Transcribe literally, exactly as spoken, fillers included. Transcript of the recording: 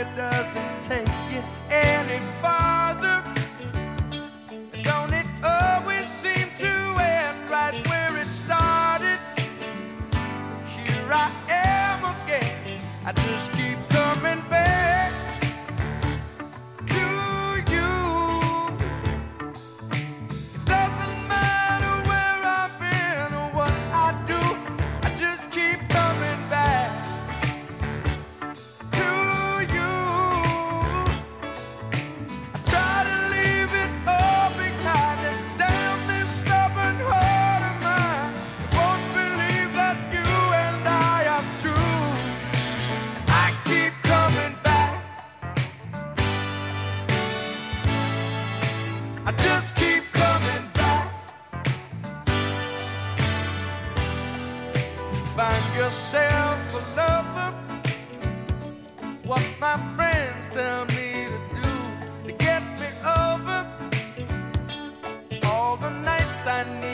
it doesn't take you any farther. Don't it always seem to end right where it started? Here I am again, I just keep coming back to you. It doesn't matter where I've been or what I do, I just keep coming back to you. I try to leave it all behind, and damn this stubborn heart of mine won't believe that you and I are true. I keep coming back, I just keep coming back. Find yourself a lover, what my friends tell me to do to get me over all the nights I need